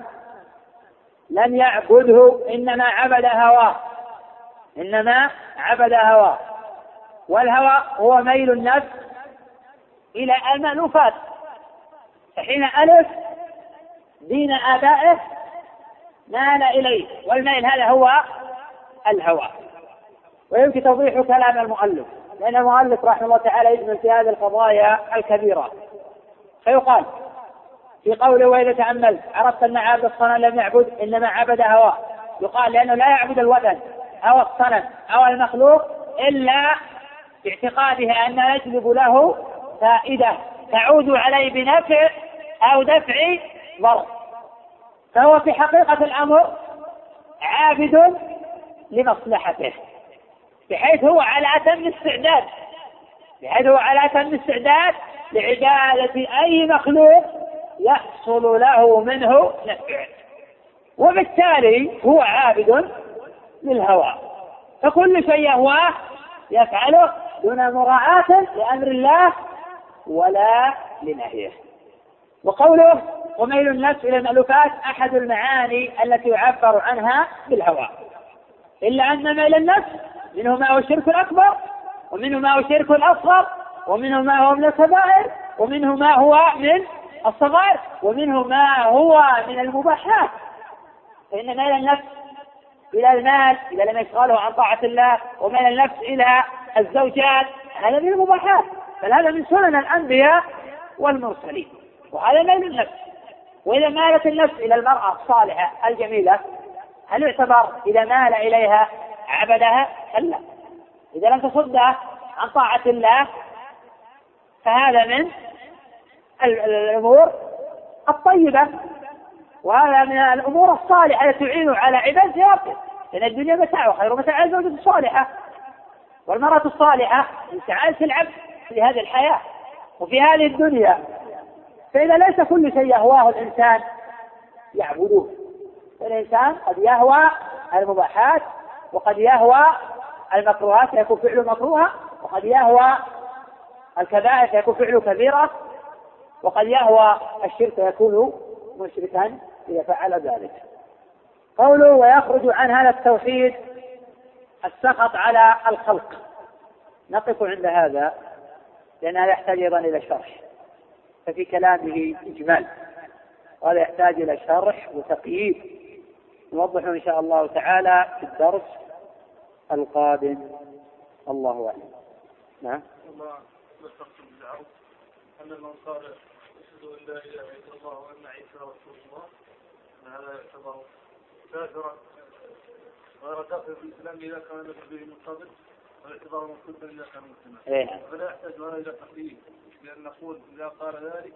لم يعبده إنما عبد هواه إنما عبد هواه والهوى هو ميل النفس إلى المألوفات. فحين ألف دين آبائه مال إليه والميل هذا هو الهوى. ويمكن توضيح كلام المؤلف لأن المؤلف رحمه الله تعالى يجمل في هذه القضايا الكبيرة. فيقال في قوله وإذا تأملت عرفت أن عبد الصنم لم يعبد إنما عبد هواه يقال لأنه لا يعبد الوثن أو الصنم أو المخلوق إلا باعتقاده أن يجلب له فائدة تعود عليه بنفع أو دفع ضر. فهو في حقيقة الأمر عابد لمصلحته بحيث هو على أتم استعداد بحيث هو على أتم استعداد لعبادة أي مخلوق يحصل له منه نفع وبالتالي هو عابد للهوى. فكل شيء يهواه يفعله دون مراعاة لأمر الله ولا لنهيه. وقوله وميل النفس إلى المألوفات أحد المعاني التي يعبر عنها بالهوى إلا أن ميل النفس منه ما هو الشرك الأكبر ومنه ما هو الشرك الأصغر ومنه ما هو من الكبائر ومنه ما هو من الصغائر ومنه ما هو من المباحات. فإن ميل النفس إلى المال إذا لم يشغله عن طاعة الله وميل النفس إلى الزوجات هذا من المباحات بل هذا من سنن الأنبياء والمرسلين وهذا ميل النفس. وإذا مالت النفس إلى المرأة الصالحة الجميلة هل يعتبر إذا مال إليها عبدها؟ لا. إذا لم تصدها عن طاعة الله فهذا من الأمور الطيبة وهذا من الأمور الصالحة التي تعين على عبادة ربه لأن الدنيا متاع وخير متاع الزوجة الصالحة والمرأة الصالحة من سعادة العبد في هذه الحياة وفي هذه الدنيا. فإذا ليس كل شيء يهواه الإنسان يعبدوه الإنسان قد يهوى المباحات وقد يهوى المكروهات فيكون فعله مكروها وقد يهوى الكبائر فيكون فعله كبيرة وقد يهوى الشرك فيكون مشركا إذا فعل ذلك. قوله ويخرج عن هذا التوحيد السخط على الخلق. نقف عند هذا لأن هذا يحتاج أيضا إلى شرح ففي كلامه إجمال وهذا يحتاج إلى شرح وتقييد نوضحه إن شاء الله تعالى في الدرس القادم. الله أعلم. نعم. الله يستغفر بالعرض أن من قال أشهد أن لا إله إلا الله وأن عيسى رسول الله أن هذا يعتبر كافرا غير كافر في الإسلام إذا كان نفسه به من قبل والاعتبار مكتوبا إذا كان مسلما فلا يحتاج هذا إلى تقليد لأن نقول إذا قال ذلك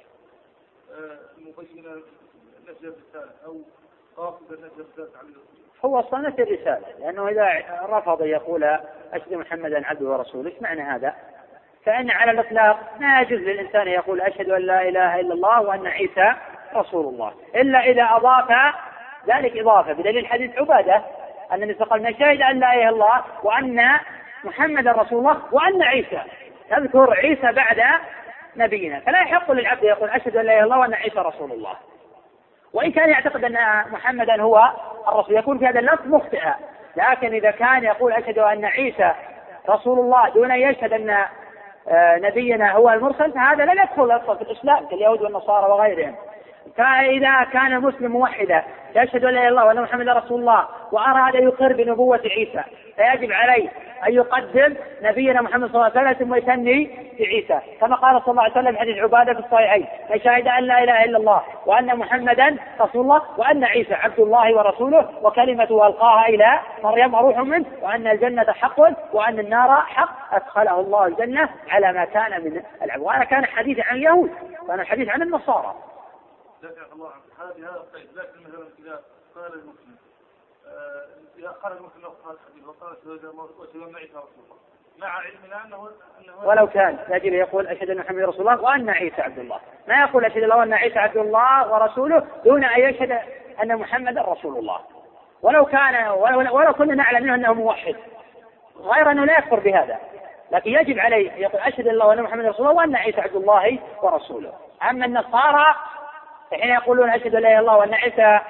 مبين نفس الرسالة أو قاصد نفس الرسالة عليه هو أصلا نفس الرسالة لأنه إذا رفض يقول أشهد محمدا عبده ورسوله إيش معنى هذا؟ فإن على الإطلاق ما يجوز للإنسان يقول أشهد أن لا إله إلا الله وأن عيسى رسول الله إلا إذا أضاف ذلك إضافة بدليل حديث عبادة أن النبي قال من شهد أن لا إله إلا الله وأن محمدا رسول الله وأن عيسى تذكر عيسى بعد نبينا فلا يحق للعبد يقول أشهد أن لا إله إلا الله وأن عيسى رسول الله. وإن كان يعتقد أن محمدا هو الرسول يكون في هذا اللفظ مخطئا لكن إذا كان يقول أشهد أن عيسى رسول الله دون أن يشهد أن نبينا هو المرسل فهذا لا يدخل أصلا في الإسلام كاليهود والنصارى وغيرهم. فإذا كان مسلم موحدا يشهد أن لا إله إلا الله وأن محمدا رسول الله وأراد يقر بنبوة عيسى فيجب عليه أن يقدم نبينا محمد صلى الله عليه وسلم ثم يثني بعيسى، كما قال صلى الله عليه وسلم في حديث عبادة في الصحيحين: من شهد أن لا إله إلا الله وأن محمدا رسول الله وأن عيسى عبد الله ورسوله وكلمته ألقاها إلى مريم وروح منه وأن الجنة حق وأن النار حق أدخله الله الجنة على ما كان من العبد. وهذا كان حديث عن اليهود، كان الحديث عن النصارى. ذكر الله عنك هذه هذا الطيب، لكن مثلا إذا قال المسلم إذا قال المسلم له قال الحديث وقال وسلم عيسى رسول الله مع علمنا أنه ولو كان يجب يقول أشهد أن محمد رسول الله وأن عيسى عبد الله، ما يقول أشهد الله وأن عيسى عبد الله ورسوله دون أن يشهد أن محمد رسول الله، ولو كان ولو, ولو كنا نعلم منه أنه موحد، غير أنه لا يكفر بهذا، لكن يجب عليه يقول أشهد الله وأن محمد رسول الله وأن عيسى عبد الله ورسوله. أما النصارى فحين يقولون أشهد أن لا إله إلا الله وأن عيسى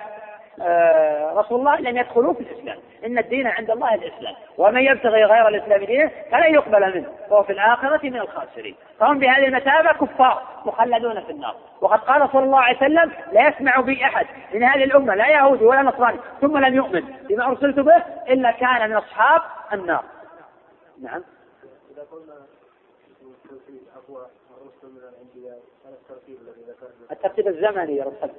رسول الله لن يدخلوا في الإسلام، إن الدين عند الله الإسلام، ومن يبتغي غير الإسلام دينا فلن يقبل منه وهو في الآخرة من الخاسرين. فهم بهذه المثابة كفار مخلدون في النار. وقد قال صلى الله عليه وسلم: لا يسمع بي أحد من هذه الأمة لا يهودي ولا نصراني ثم لم يؤمن بما أرسلت به إلا كان من أصحاب النار. نعم. إذا قلنا الترتيب أقوى الرسل من الأنبياء، هذا الترتيب الذي ذكرنا الترتيب الزمني يا رسول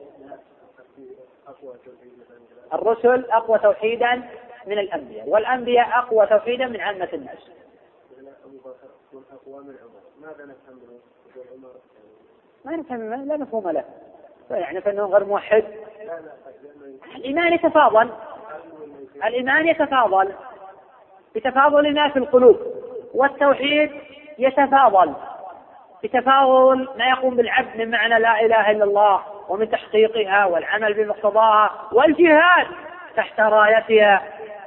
أقوى توحيد الرسل أقوى توحيدا من الأنبياء، والأنبياء أقوى توحيدا من عامة الناس. أبو بكر أقوى من عمر، ماذا نفهم منه؟ عمر ما نفهم، لا مفهوم له، يعني فإنه غير موحد. الإيمان يتفاضل، الإيمان يتفاضل بتفاضل ما في القلوب، والتوحيد يتفاضل بتفاضل ما يقوم بالعبد من معنى لا إله إلا الله ومن تحقيقها والعمل بمقتضاها والجهاد تحت رايتها،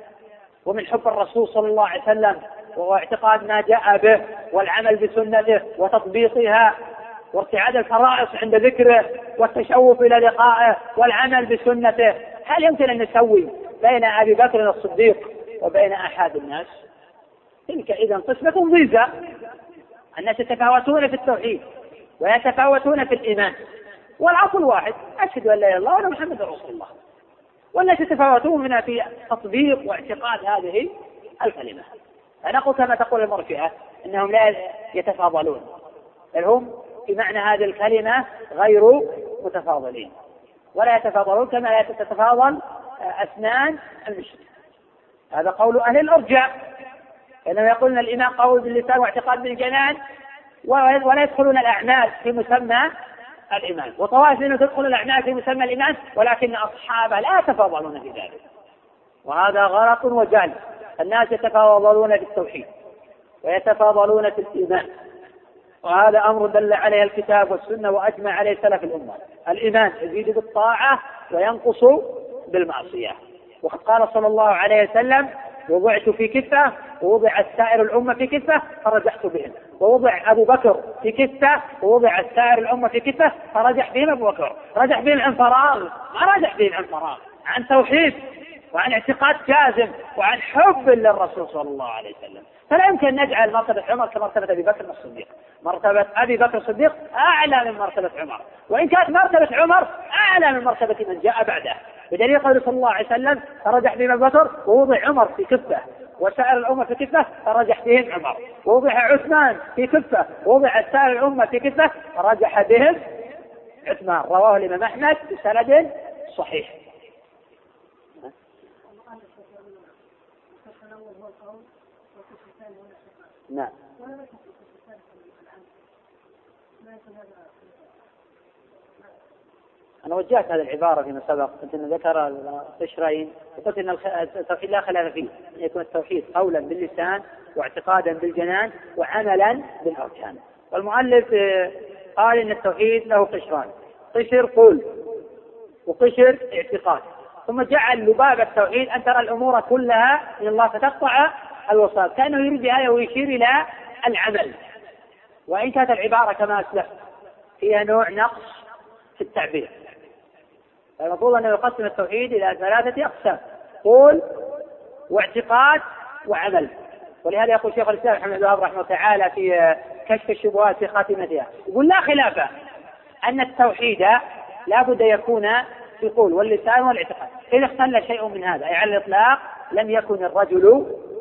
ومن حب الرسول صلى الله عليه وسلم واعتقاد ما جاء به والعمل بسنته وتطبيقها وارتعاد الفرائض عند ذكره والتشوف إلى لقائه والعمل بسنته. هل يمكن أن نسوي بين أبي بكر الصديق وبين أحد الناس؟ تلك إذن قسمة ضيزة. الناس يتفاوتون في التوحيد ويتفاوتون في الإيمان، والعقل واحد: أشهد أن لا إله إلا الله وأن محمد رسول الله. والناس يتفاوتون منها في تطبيق واعتقاد هذه الكلمة. فنقول كما تقول المرجئة إنهم لا يتفاضلون، بل هم في معنى هذه الكلمة غير متفاضلين، ولا يتفاضلون كما تتفاضل أسنان المشرك. هذا قول أهل الأرجاء، إنهم يقولون الإيمان قول باللسان واعتقاد بالجنان ولا يدخلون الأعمال في مسمى الإيمان، وطوائف منهم تدخل الأعمال في مسمى الإيمان ولكن أصحابها لا يتفاضلون في ذلك، وهذا غلط وجهل. الناس يتفاضلون في التوحيد ويتفاضلون في الإيمان، وهذا أمر دل عليه الكتاب والسنة وأجمع عليه سلف الأمة. الإيمان يزيد بالطاعة وينقص بالمعصية. وقد قال صلى الله عليه وسلم: وضعت في كفة ووضع السائر الأمة في كفة فرجحت بهم، ووضع أبو بكر في كفة ووضع السائر الأمة في كفة فرجح بهم أبو بكر. رجح بهم عن فراغ؟ ما رجح بهم عن فراغ، عن توحيد وعن اعتقاد جازم وعن حب للرسول صلى الله عليه وسلم. فلا يمكن نجعل مرتبة عمر كمرتبة أبي بكر الصديق. مرتبة أبي بكر الصديق أعلى من مرتبة عمر، وإن كانت مرتبة عمر أعلى من مرتبة من جاء بعده، بدليل قوله صلى الله عليه وسلم: فرجح بهم أبو بكر ووضع عمر في كفة وسائر الأمة في كفة فرجح بهم عمر، ووضع عثمان في كفة ووضع سائر الأمة في كفة فرجح بهم عثمان. رواه الإمام أحمد بسند صحيح. نعم. أنا وجهت هذه العبارة فيما سبق، قلت أن ذكر القشرين وقلت أن التوحيد لا خلاف فيه، أن يكون التوحيد قولا باللسان واعتقادا بالجنان وعملا بالأركان. والمؤلف قال إن التوحيد له قشران: قشر قول وقشر اعتقاد. ثم جعل لباب التوحيد أن ترى الأمور كلها من الله فتقطع الوصال، كأنه يريد بها ويشير إلى العمل. وإن كانت العبارة كما أسلفت فيها نوع نقص في التعبير، فالمفروض أنه يقسم التوحيد إلى ثلاثة أقسام: قول واعتقاد وعمل. ولهذا يقول شيخ الإسلام محمد بن عبد الوهاب رحمه الله تعالى في كشف الشبهات في خاتمتها، يقول: لا خلاف أن التوحيد لا بد يكون في قول واللسان والاعتقاد. إذا اختل شيء من هذا أي على الإطلاق لم يكن الرجل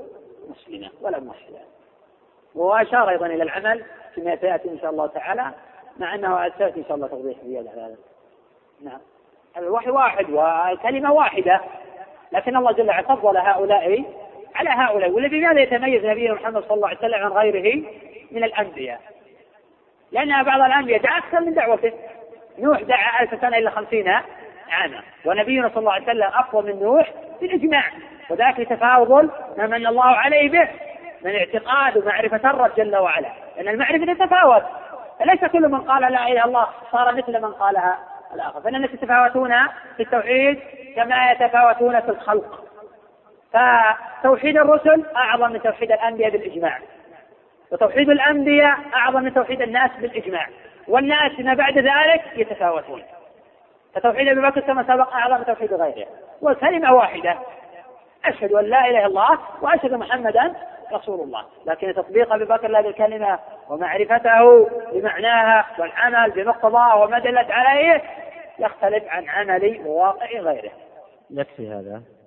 مسلما ولا موحدا. وأشار أيضا إلى العمل فيما سيأتي إن شاء الله تعالى، مع أنه سيأتي إن شاء الله توضيح زيادة على هذا. نعم، الوحي واحد والكلمة واحدة، لكن الله جل وعلا فضل هؤلاء على هؤلاء. والذي بهذا يتميز نبينا محمد صلى الله عليه وسلم عن غيره من الأنبياء، لأن بعض الأنبياء دعا أكثر من دعوته. نوح دعا ألف سنة إلا خمسين عاما، ونبينا صلى الله عليه وسلم أفضل من نوح بالإجماع، وذاك لتفاضل ما من الله عليه به من اعتقاد ومعرفة الرب جل وعلا، لأن المعرفة تتفاوت، فليس كل من قال لا إله إلا الله صار مثل من قالها الآخر، فإن الناس يتفاوتون في التوحيد كما يتفاوتون في الخلق. فتوحيد الرسل أعظم من توحيد الأنبياء بالإجماع، وتوحيد الأنبياء أعظم من توحيد الناس بالإجماع، والناس ما بعد ذلك يتفاوتون. فتوحيد أبي بكر كما سبق أعظم من توحيد غيره، والكلمة واحدة، أشهد أن لا إله إلا الله وأشهد محمدا رسول الله. لكن تطبيق أبي بكر لهذه الكلمة ومعرفته بمعناها والعمل بمقتضاه وما دلت عليه يختلف عن عمل وواقع غيره. يكفي هذا.